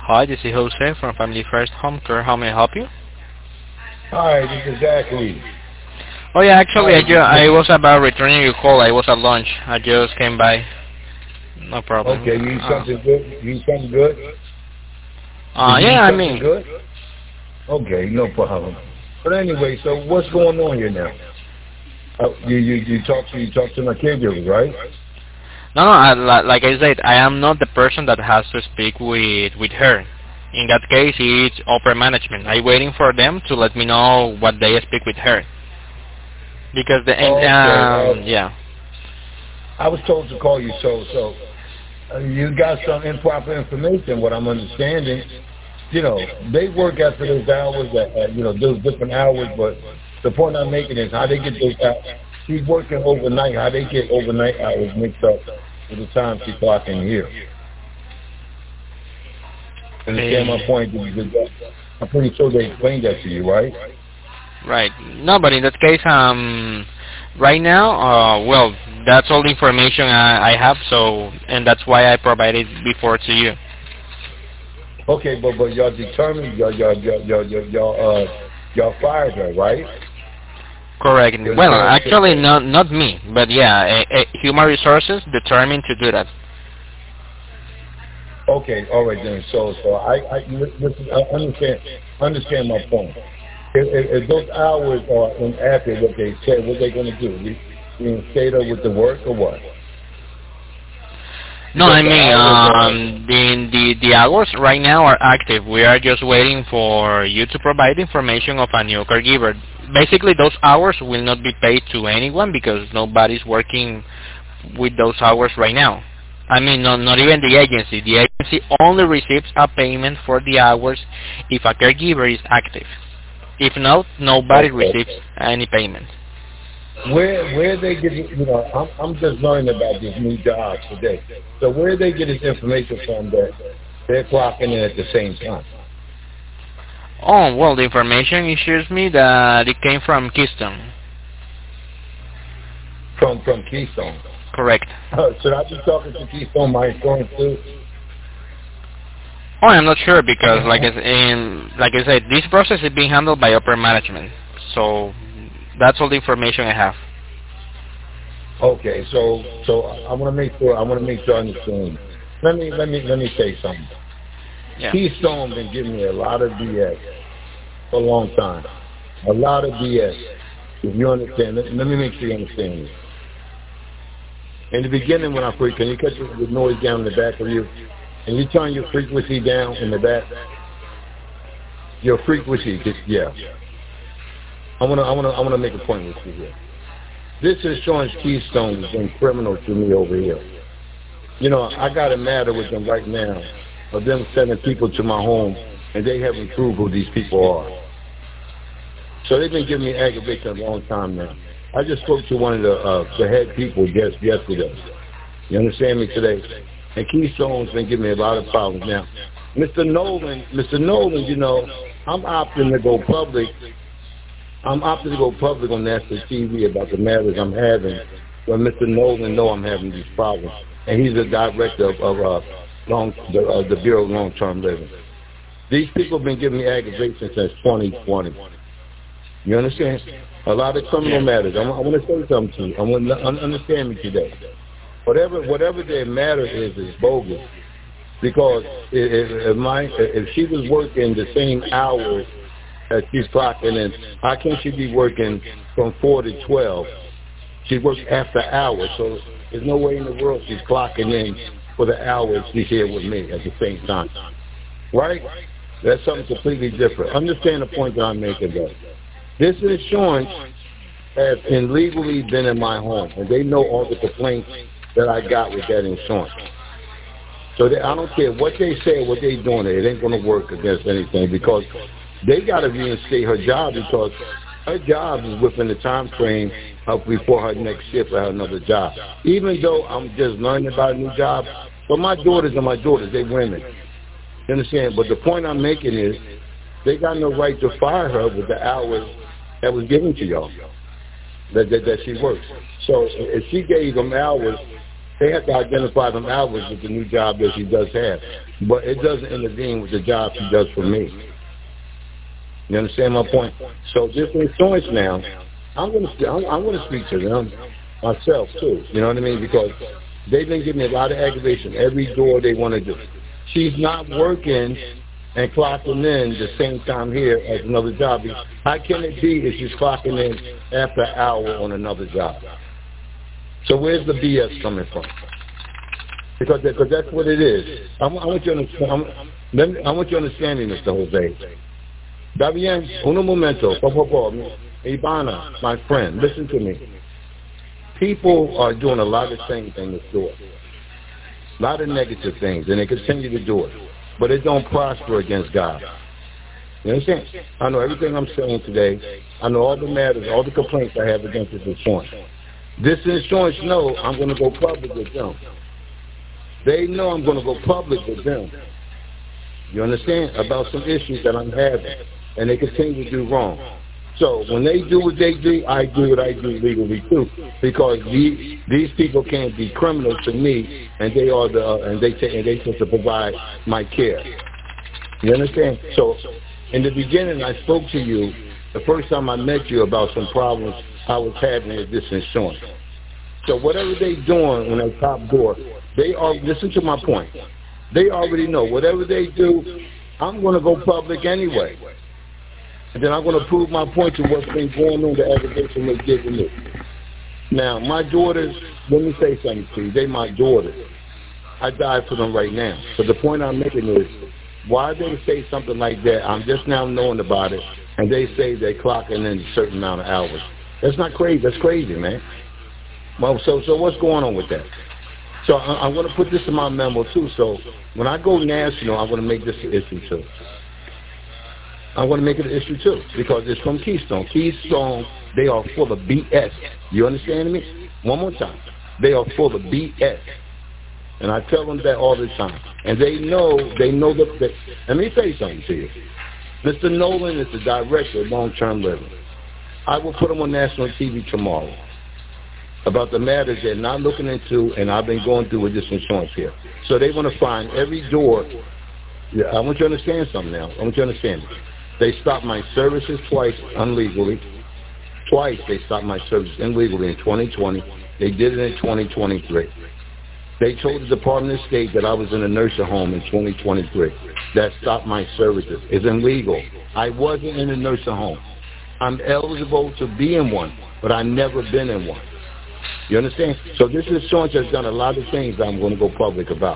Hi, this is Jose from Family First Home Care. How may I help you? Hi, this is Zachary. Oh yeah, actually, Hi, I was about returning your call. I was at lunch. I just came by. No problem. okay, you eat something good? You eat something good? Did you Yeah, eat I something mean, good? Okay, no problem. But anyway, so what's going on here now? You talk to my caregivers, right? no, like I said, I am not the person that has to speak with her. In that case, it's upper management. I'm waiting for them to let me know what they speak with her. Because Okay, yeah. I was told to call you, so you got some improper information. What I'm understanding, they work after those hours, those different hours. But the point I'm making is how they get those hours. She's working overnight. How they get overnight hours mixed up with the time she clock in here. Understand my Eh, point? I'm pretty sure they explained that to you, right? right. No, but in that case, right now, well, that's all the information I have. So, and that's why I provided before to you. Okay, but y'all determined y'all fired her, right? Correct. You Well, understand? actually, not me, but yeah, human resources determined to do that. Okay, all right then. So listen, I understand my point. If those hours are inaccurate, what they said, what they going to do? Reinstate her with the work or what? No, Because I the mean, hours are the hours right now are active. We are just waiting for you to provide information of a new caregiver. Basically, those hours will not be paid to anyone because nobody's working with those hours right now. I mean, not even the agency. The agency only receives a payment for the hours if a caregiver is active. If not, nobody okay. receives any payment. Where they get it, I'm just learning about this new job today. So where they get this information from that they're clocking in at the same time Oh, well, the information assures me that it came from Keystone. from Keystone. Correct. Should I be talking to Keystone my insurance too? Oh, I'm not sure because, like I said, this process is being handled by upper management. So that's all the information I have. Okay, so I want to make sure I understand. Let me say something. Yeah. Keystone been giving me a lot of BS for a long time. A lot of BS. If you understand, let me make sure you understand this. In the beginning, when I first, can you catch the noise down in the back of you? And you turn your frequency down in the back. Your frequency, yeah. I wanna make a point with you here. This insurance Keystone has been criminal to me over here. I got a matter with them right now of them sending people to my home, and they haven't proved who these people are. So they've been giving me aggravation a long time now. I just spoke to one of the head people just yesterday. You understand me today? And Keystone's been giving me a lot of problems now. Mr. Nolan, I'm opting to go public. I'm opting to go public on national TV about the matters I'm having. When Mr. Nolan know I'm having these problems, and he's the director of the Bureau of Long-Term Living. These people have been giving me aggravation since 2020. You understand? A lot of criminal Yeah. matters. I want to say something to you. I want to understand me today. Whatever their matter is bogus. Because if she was working the same hours as she's clocking in, how can she be working from 4 to 12? She works after hours, so there's no way in the world she's clocking in for the hours she's here with me at the same time. Right? That's something completely different. Understand the point that I'm making, though. This insurance has illegally been in my home, and they know all the complaints that I got with that insurance. So I don't care what they say or what they doing, it ain't going to work against anything because they got to reinstate her job because her job is within the time frame of before her next shift or another job. Even though I'm just learning about a new job, but my daughters are my daughters, they women. You understand? But the point I'm making is they got no right to fire her with the hours that was given to y'all that she works. So if she gave them hours They have to identify them hours with the new job that she does have. But it doesn't intervene with the job she does for me. You understand my point? So this insurance now, I'm going to speak to them myself too. You know what I mean? Because they've been giving me a lot of aggravation every door they want to do. She's not working and clocking in the same time here as another job. How can it be if she's clocking in after an hour on another job? So where's the BS coming from? Because that's what it is. I want you to understand, Mr. Jose. Da bien, uno momento, por favor, Ivana, my friend, listen to me. People are doing a lot of things in this store. A lot of negative things, and they continue to do it. But it don't prosper against God. You understand? I know everything I'm saying today. I know all the matters, all the complaints I have against this insurance. This insurance know I'm going to go public with them. They know I'm going to go public with them. You understand? About some issues that I'm having. And they continue to do wrong. So when they do what they do, I do what I do legally too. Because these people can't be criminals to me, and they are they supposed to provide my care. You understand? So in the beginning, I spoke to you the first time I met you about some problems I was having with this insurance. So whatever they doing on that top door, they are, listen to my point. They already know whatever they do, I'm going to go public anyway. And then I'm going to prove my point to what's been going on, the aggravation they did to me. Now, my daughters, let me say something to you. They my daughters. I died for them right now. But the point I'm making is, why they say something like that, I'm just now knowing about it, and they say they're clocking in a certain amount of hours. That's not crazy. That's crazy, man. Well, so what's going on with that? So I'm going to put this in my memo, too. So when I go national, I'm going to make this an issue, too. I'm going to make it an issue, too, because it's from Keystone. Keystone, they are full of BS. You understand me? One more time. They are full of BS. And I tell them that all the time. And they know that. Let me say something to you. Mr. Nolan is the director of long-term living. I will put him on national TV tomorrow about the matters they're not looking into, and I've been going through with this insurance here. So they want to find every door. Yeah, I want you to understand something now. I want you to understand. They stopped my services twice illegally. Twice they stopped my services illegally in 2020. They did it in 2023. They told the Department of State that I was in a nursing home in 2023. That stopped my services. It's illegal. I wasn't in a nursing home. I'm eligible to be in one, but I've never been in one. You understand? So this insurance has done a lot of things that I'm going to go public about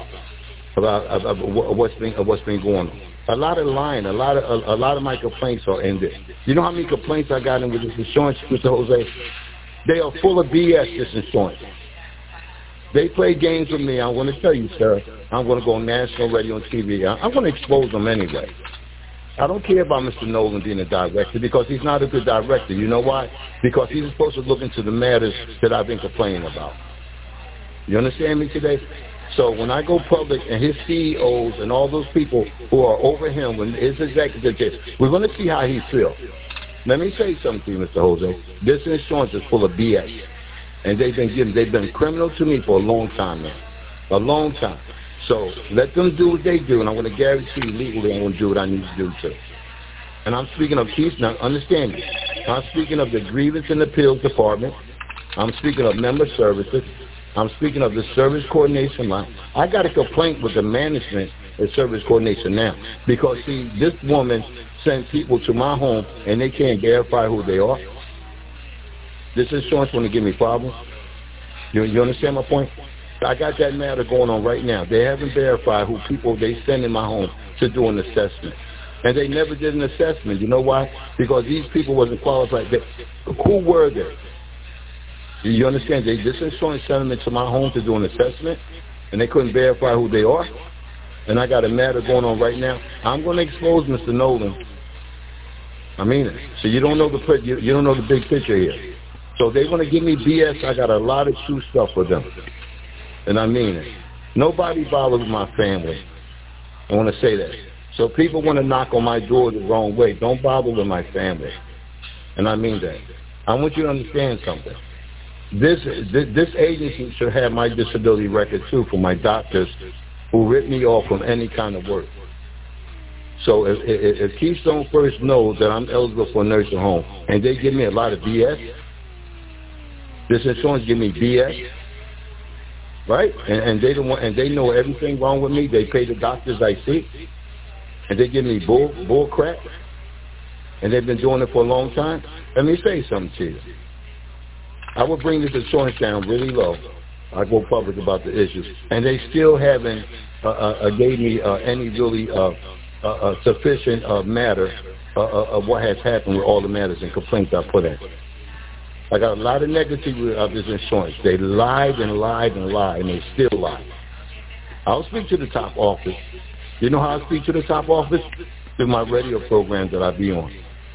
what's been going on. A lot of lying, a lot of my complaints are in there. You know how many complaints I got in with this insurance, Mr. Jose? They are full of BS, this insurance. They play games with me. I'm going to tell you, sir, I'm going to go on national radio and TV. I'm going to expose them anyway. I don't care about Mr. Nolan being a director because he's not a good director. You know why? Because he's supposed to look into the matters that I've been complaining about. You understand me today? So when I go public and his CEOs and all those people who are over him, when his executives, we're going to see how he feels. Let me say something to you, Mr. Jose. This insurance is full of BS. And they've been criminal to me for a long time now. A long time. So let them do what they do, and I'm going to guarantee you legally I'm going to do what I need to do too. And I'm speaking of Keith. Now, understand me. I'm speaking of the Grievance and Appeals Department. I'm speaking of member services. I'm speaking of the service coordination line. I got a complaint with the management and service coordination now because, see, this woman sent people to my home, and they can't verify who they are. This insurance want to give me problems. You understand my point? I got that matter going on right now. They haven't verified who people they send in my home to do an assessment. And they never did an assessment. You know why? Because these people wasn't qualified. Who were they? You understand? This insurance sent them to my home to do an assessment, and they couldn't verify who they are. And I got a matter going on right now. I'm going to expose Mr. Nolan. I mean it. So you don't know the big picture here. So they want to give me BS. I got a lot of true stuff for them. And I mean it. Nobody bothers my family. I want to say that. So people want to knock on my door the wrong way. Don't bother with my family. And I mean that. I want you to understand something. This agency should have my disability record too for my doctors who ripped me off from any kind of work. So if Keystone first knows that I'm eligible for a nursing home and they give me a lot of BS, this insurance give me BS, right? And they don't want, and they know everything wrong with me. They pay the doctors I see, and they give me bull crap, and they've been doing it for a long time. Let me say something to you. I would bring this insurance down really low. I go public about the issues, and they still haven't gave me any really sufficient matter of what has happened with all the matters and complaints I put in. I got a lot of negativity of this insurance. They lied and lied and lied, and they still lie. I'll speak to the top office. You know how I speak to the top office? Through my radio program that I be on.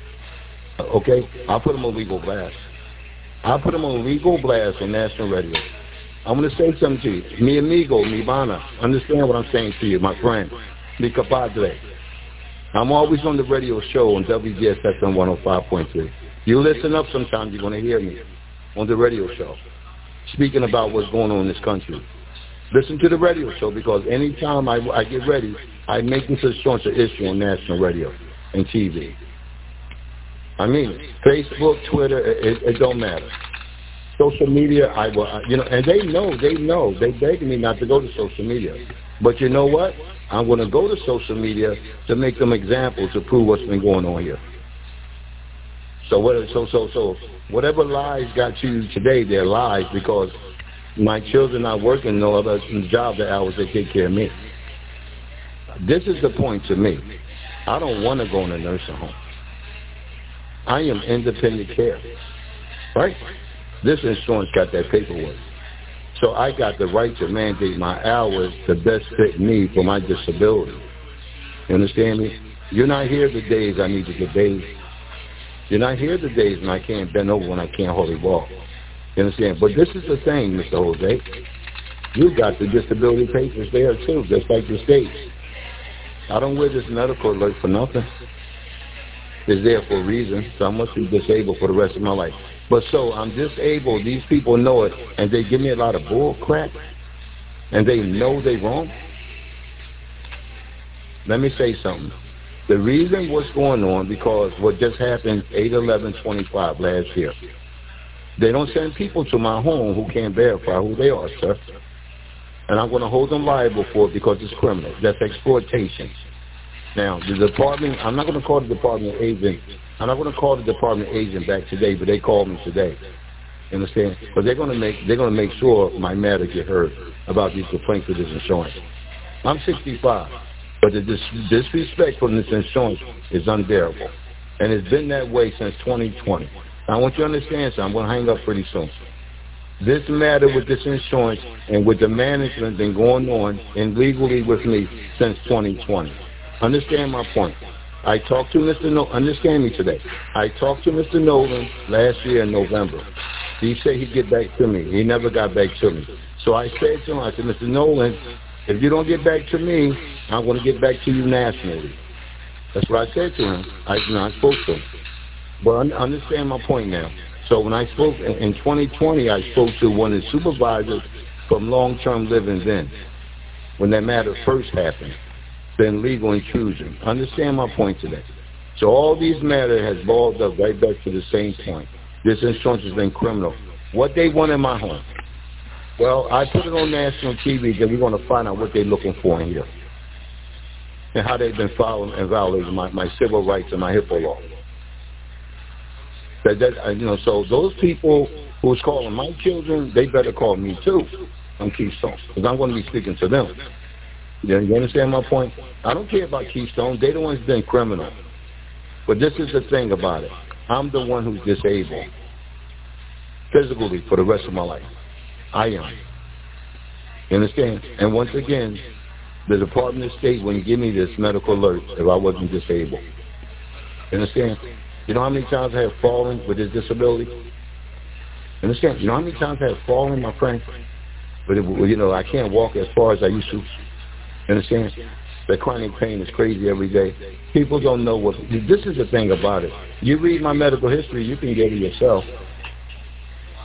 Okay? I'll put them on legal blast. I'll put them on legal blast on national radio. I'm going to say something to you. Mi amigo, mi bana. Understand what I'm saying to you, my friend. Mi compadre. I'm always on the radio show on WGSFM 105.3. You listen up sometimes, you're going to hear me on the radio show speaking about what's going on in this country. Listen to the radio show because anytime I get ready, I make this insurance an issue on national radio and TV. I mean, Facebook, Twitter, it don't matter. Social media, I will, and they know. They begging me not to go to social media. But you know what? I'm going to go to social media to make them examples to prove what's been going on here. So whatever lies got you today, they're lies because my children are working no other job the hours they take care of me. This is the point to me. I don't want to go in a nursing home. I am independent care, right? This insurance got that paperwork. So I got the right to mandate my hours to best fit me for my disability. You understand me? You're not here the days I need to get bathed. You're not here the days when I can't bend over, when I can't hardly walk. You understand? But this is the thing, Mr. Jose. You got the disability papers there too, just like the states. I don't wear this medical alert for nothing. It's there for a reason, so I must be disabled for the rest of my life. But so I'm disabled, these people know it, and they give me a lot of bull crap, and they know they're wrong. Let me say something. The reason what's going on, because what just happened 8/11/25 last year, they don't send people to my home who can't verify who they are, sir. And I'm going to hold them liable for it because it's criminal. That's exploitation. Now, the department, I'm not going to call the department agent. I'm not going to call the department agent back today, but they called me today. You understand? Because they're going to make sure my matter get heard about these complaints with this insurance. I'm 65. But the disrespect from this insurance is unbearable. And it's been that way since 2020. Now, I want you to understand something. I'm going to hang up pretty soon. This matter with this insurance and with the management been going on illegally with me since 2020. Understand my point. I talked to Mr. Nolan. Understand me today. I talked to Mr. Nolan last year in November. He said he'd get back to me. He never got back to me. So I said to him, I said, Mr. Nolan, if you don't get back to me, I'm going to get back to you nationally. That's what I said to him. I spoke to him. But understand my point now. So when I spoke in 2020, I spoke to one of the supervisors from long-term living then, when that matter first happened, then legal intrusion. Understand my point today. So all these matters has balled up right back to the same point. This insurance has been criminal. What they want in my home. Well, I put it on national TV that we're going to find out what they're looking for in here and how they've been following and violating my civil rights and my HIPAA law. So those people who's calling my children, they better call me too on Keystone because I'm going to be speaking to them. You understand my point? I don't care about Keystone. They're the ones who've been criminal. But this is the thing about it. I'm the one who's disabled physically for the rest of my life. I am. You understand? And once again, the Department of State wouldn't give me this medical alert if I wasn't disabled. You understand? You know how many times I have fallen with this disability? You understand? You know how many times I have fallen, my friend? But, I can't walk as far as I used to. You understand? The chronic pain is crazy every day. People don't know what... This is the thing about it. You read my medical history, you can get it yourself.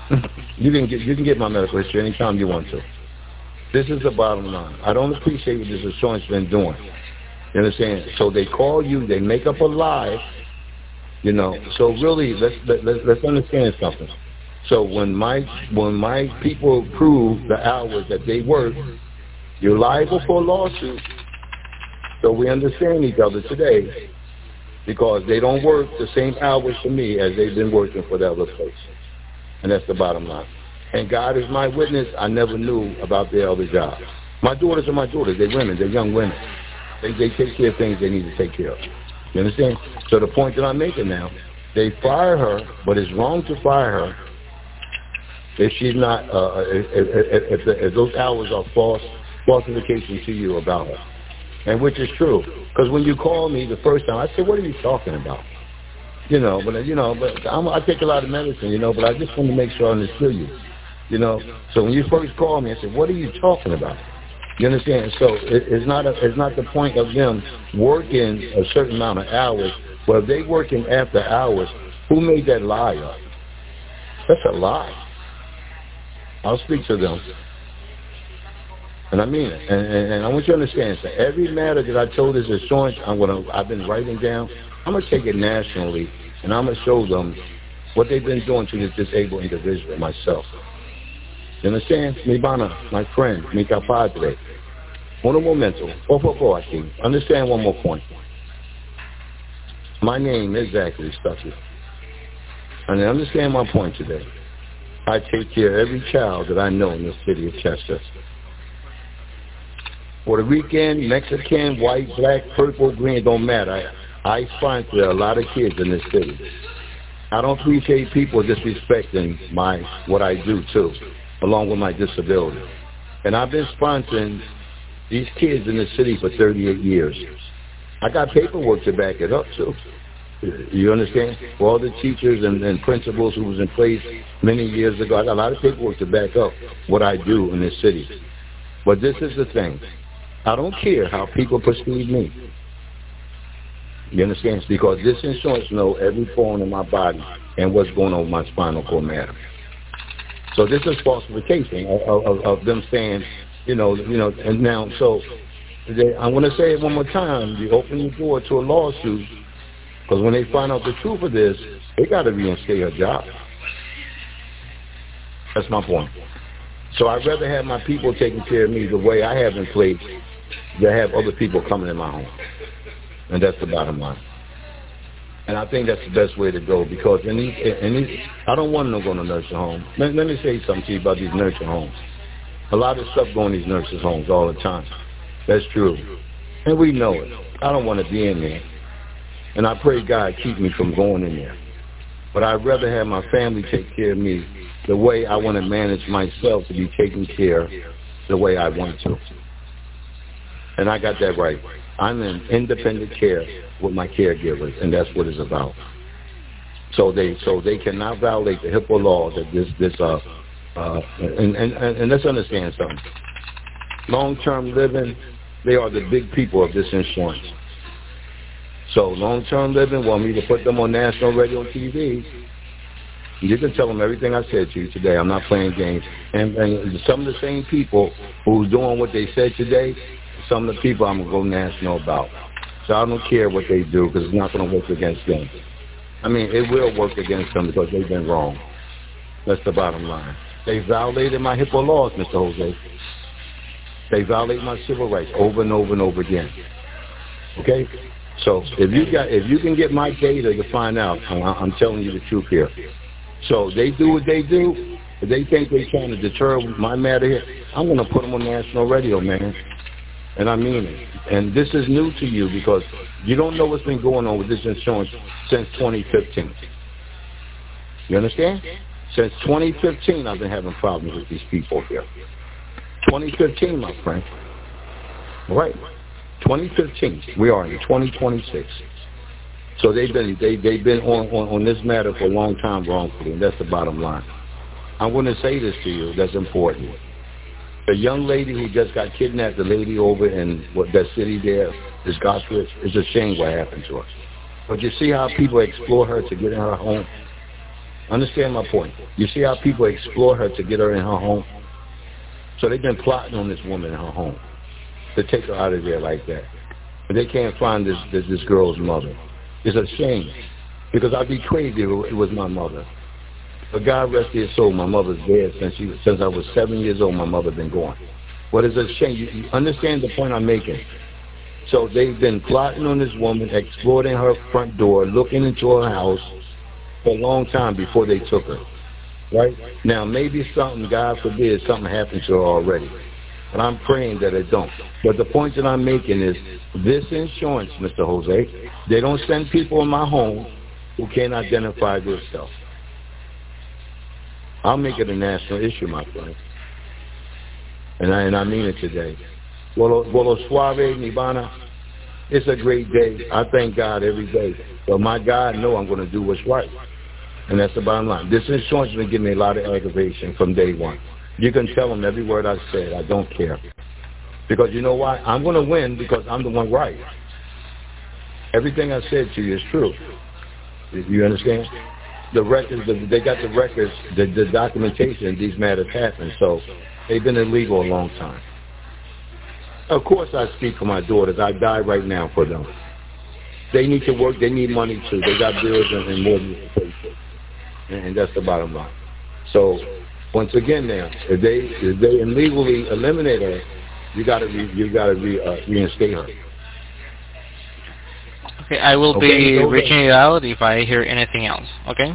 You can get my medical history anytime you want to. This is the bottom line. I don't appreciate what this insurance been doing. You understand? So they call you, they make up a lie, you know. So really, let's understand something. So when my people prove the hours that they work, you're liable for a lawsuit. So we understand each other today because they don't work the same hours for me as they've been working for the other place. And that's the bottom line. And God is my witness, I never knew about their other jobs. My daughters are my daughters. They're women. They're young women. They take care of things they need to take care of. You understand? So the point that I'm making now, they fire her, but it's wrong to fire her if she's not, if those hours are falsification to you about her. And which is true. Because when you called me the first time, I said, what are you talking about? But I take a lot of medicine, but I just want to make sure I understood you. So when you first called me, I said, what are you talking about? You understand? So it's not the point of them working a certain amount of hours. Well, if they working after hours, who made that lie up? That's a lie. I'll speak to them. And I mean it. And I want you to understand, so every matter that I told this insurance, I've been writing down, I'm going to take it nationally, and I'm going to show them what they've been doing to this disabled individual, myself. You understand? Mi bana, my friend, mi padre. Un momento. Por favor, aquí. Understand one more point. My name is Zachary Stuckey. And understand my point today. I take care of every child that I know in the city of Chester. Puerto Rican, Mexican, white, black, purple, green, don't matter. I sponsor a lot of kids in this city. I don't appreciate people disrespecting what I do too, along with my disability. And I've been sponsoring these kids in this city for 38 years. I got paperwork to back it up too. You understand? For all the teachers and principals who was in place many years ago, I got a lot of paperwork to back up what I do in this city. But this is the thing. I don't care how people perceive me. You understand? Because this insurance knows every bone in my body and what's going on with my spinal cord matter. So this is falsification of them saying, and now, so I'm going to say it one more time. You open the door to a lawsuit because when they find out the truth of this, they got to reinstate her job. That's my point. So I'd rather have my people taking care of me the way I have in place than have other people coming in my home. And that's the bottom line. And I think that's the best way to go because in these I don't want them to go to nursing home. Let me say something to you about these nursing homes. A lot of stuff going in these nursing homes all the time. That's true. And we know it. I don't want to be in there. And I pray God keep me from going in there. But I'd rather have my family take care of me the way I want to manage myself to be taken care of the way I want to. And I got that right. I'm in independent care with my caregivers, and that's what it's about. So they cannot violate the HIPAA law that and let's understand something. Long-term living, they are the big people of this insurance. So long-term living want me to put them on national radio and TV. You can tell them everything I said to you today. I'm not playing games. And some of the same people who's doing what they said today, some of the people I'm going to go national about. So I don't care what they do because it's not going to work against them. I mean, it will work against them because they've been wrong. That's the bottom line. They violated my HIPAA laws, Mr. Jose. They violate my civil rights over and over and over again. Okay? So if you can get my data to find out, I'm telling you the truth here. So they do what they do. If they think they're trying to deter my matter here, I'm going to put them on national radio, man. And I mean it. And this is new to you because you don't know what's been going on with this insurance since 2015. You understand? Since 2015, I've been having problems with these people here. 2015, my friend. All right. 2015. We are in 2026. So they've been on this matter for a long time wrongfully, and that's the bottom line. I'm going to say this to you. That's important. The young lady who just got kidnapped, the lady over in that city there, is Gospridge. It's a shame what happened to her. But you see how people explore her to get in her home? Understand my point. You see how people exploit her to get her in her home? So they've been plotting on this woman in her home to take her out of there like that. But they can't find this girl's mother. It's a shame, because I'd be crazy if it was my mother. But God rest his soul, my mother's dead since I was 7 years old. My mother been gone. But it's a shame. You understand the point I'm making? So they've been plotting on this woman, exploiting her front door, looking into her house for a long time before they took her. Right? Now, maybe something, God forbid, something happened to her already. But I'm praying that it don't. But the point that I'm making is this insurance, Mr. Jose, they don't send people in my home who can't identify themselves. I'll make it a national issue, my friend. And I mean it today. Bolo Suave, Nibana, it's a great day. I thank God every day. But my God know I'm going to do what's right. And that's the bottom line. This insurance is going to give me a lot of aggravation from day one. You can tell them every word I said. I don't care. Because you know why? I'm going to win because I'm the one right. Everything I said to you is true. You understand? The records, they got the records, the documentation, these matters happen. So they've been illegal a long time. Of course I speak for my daughters. I die right now for them. They need to work. They need money too. They got bills and mortgages to pay for. And that's the bottom line. So once again now, if they illegally eliminate her, you got to reinstate her. Okay, I will be reaching you out if I hear anything else. Okay.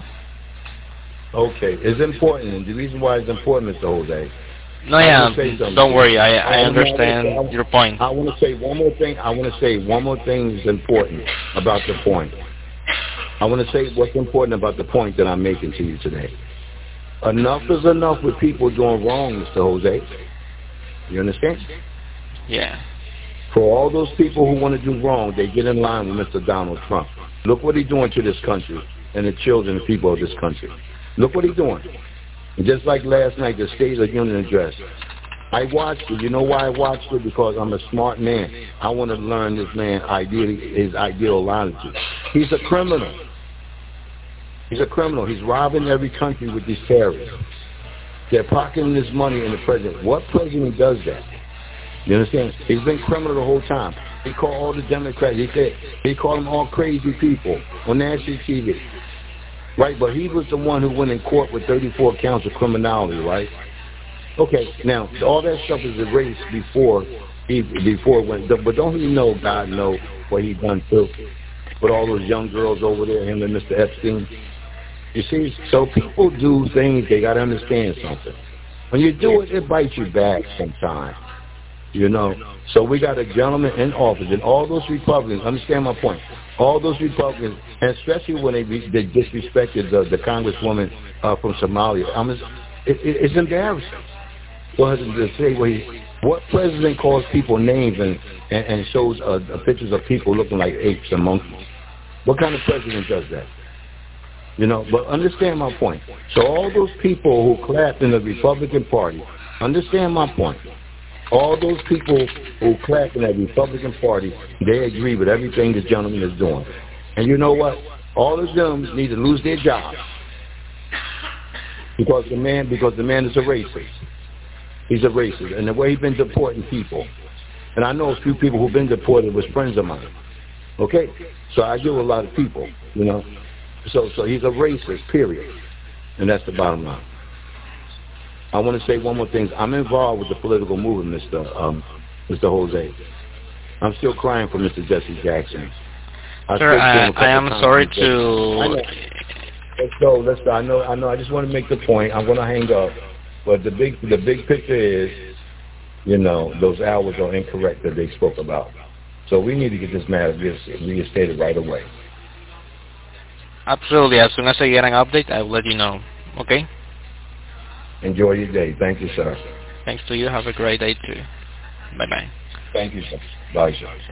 Okay, it's important, and the reason why it's important, Mr. Jose. No, yeah, don't worry. I understand your point. I want to say one more thing. One more thing is important about the point. I want to say what's important about the point that I'm making to you today. Enough is enough with people doing wrong, Mr. Jose. You understand? Yeah. For all those people who want to do wrong, they get in line with Mr. Donald Trump. Look what he's doing to this country and the children and people of this country. Look what he's doing. And just like last night, the State of the Union address. I watched it. You know why I watched it? Because I'm a smart man. I want to learn this man his ideology. He's a criminal. He's a criminal. He's robbing every country with these terrorists. They're pocketing this money in the president. What president does that? You understand? He's been criminal the whole time. He called all the Democrats. He called them all crazy people on national TV. Right? But he was the one who went in court with 34 counts of criminality, right? Okay, now, all that stuff is erased before it went. But don't he know, God know what he done too? With all those young girls over there, him and Mr. Epstein. You see, so people do things, they got to understand something. When you do it, it bites you back sometimes. You know, so we got a gentleman in office, and all those Republicans, understand my point, all those Republicans, and especially when they disrespected the Congresswoman from Somalia, it's embarrassing for her to say, what president calls people names and shows pictures of people looking like apes and monkeys? What kind of president does that? You know, but understand my point. So all those people who clapped in the Republican Party, understand my point. All those people who clap in the Republican Party, they agree with everything this gentleman is doing. And you know what? All of them need to lose their jobs because the man is a racist. He's a racist, and the way he's been deporting people. And I know a few people who've been deported was friends of mine. Okay, so I deal with a lot of people. You know, so he's a racist. Period. And that's the bottom line. I want to say one more thing. I'm involved with the political movement, Mr. Jose. I'm still crying for Mr. Jesse Jackson. Sir, I am sorry to... Let's go. I know. I just want to make the point. I'm going to hang up. But the big picture is, you know, those hours are incorrect that they spoke about. So we need to get this matter reinstated right away. Absolutely. As soon as I get an update, I will let you know. Okay? Enjoy your day. Thank you, sir. Thanks to you. Have a great day, too. Bye-bye. Thank you, sir. Bye, sir.